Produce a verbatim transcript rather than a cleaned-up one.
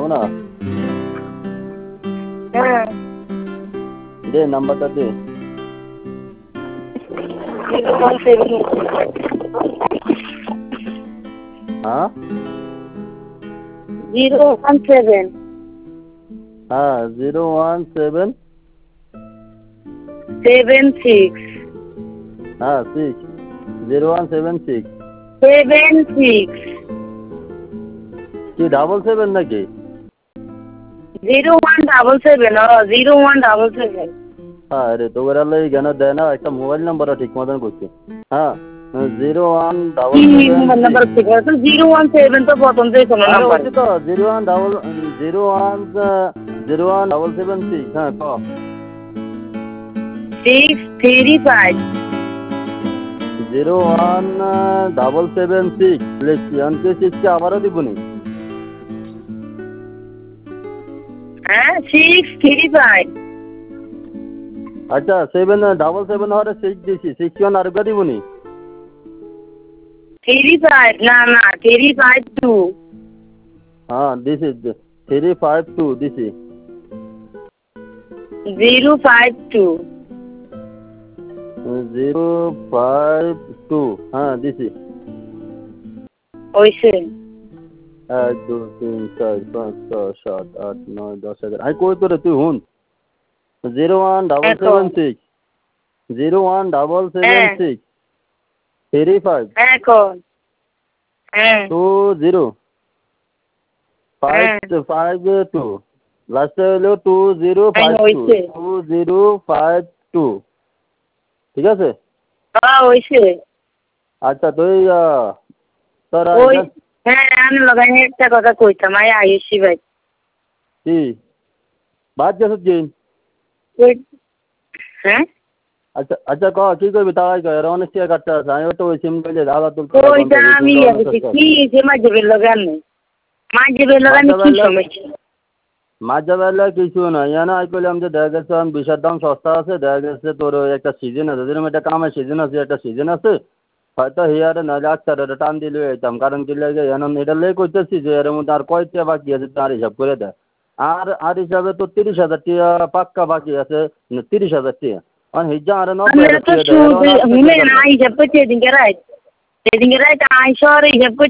না? হ্যাঁ। দে নাম্বারটা দে। জিরো ওয়ান সেভেন হ্যাঁ জিরো ওয়ান সেভেন হ্যাঁ zero one seven seven six হ্যাঁ six zero one seven six seven six কি ডাবল সেভেন নাকি? জিরো ওয়ান ডাবল সেভেন ও জিরো ওয়ান ডাবল সেভেন। হ্যাঁ রে তো ওরা লাই জ্ঞান দেয় না, একটা মোবাইল নাম্বারটা ঠিক মতন করছে। হ্যাঁ zero one double seven mobile number ঠিক আছে জিরো ওয়ান সেভেন তো প্রথম থেকে কোনো আরে নাম্বার হচ্ছে তো zero one double zero one zero one double seven six হ্যাঁ ক six three five zero one double seven six লিখছি অনকে সিক্সকে আবারও দিবনি। হ্যাঁ সিক্স থ্রি ফাইভ আচ্ছা সেভেন ডাবল সেভেন হওয়ার সিক্স দিছি সিক্স ওয়ান আরেকটা দিবনি। থ্রি ফাইভ না না থ্রি ফাইভ টু হ্যাঁ দিছি থ্রি ফাইভ টু দিছি zero five two zero five two হ্যাঁ দিছি। হয়েছে এক দুই তিন চার পাঁচ ছয় সাত আট নয় দশ এগারো আমি কই তোরে তুই হুন zero one double seven six zero one double seven six three five এখন হ্যাঁ two zero five five two লাস্টে হলো two zero five two two zero five two ঠিক আছে? হ্যাঁ হয়েছে। আচ্ছা তুই তোর হ্যাঁ আমি লাগাই একটা কথা কইতাম আই আইসি ভাই কি বাদ গেছ কি? হ্যাঁ আচ্ছা আচ্ছা ক কি করবি তাই কর অনেক টাকা কাটতে আছে আমি তো ওই সিম কইলে দাদা তুলতে ওইটা আমি কি যে মাঝে লাগান মাঝে লাগান কি সমস্যা মাছ যাবে কিছু না জানো আই করলাম যে দেখা গেছে আমি বিষের দাম সস্তা আছে দেখা গেছে তোর একটা সিজন আছে যেরকম একটা কামের সিজন আছে একটা সিজন আছে হয়তো হিয়ারে না আচ্ছা এটা টান দিলে যেতাম কারণ কি লাগে এখন এটা লেগে করতেছি যে এর মধ্যে আর কয়টা বাকি আছে তার হিসাব করে দেয় আর আর হিসাবে তো তিরিশ হাজার টাকা পাক্কা বাকি আছে তিরিশ হাজার টাকা আর হিজা আর নব্বই হাজার টাকা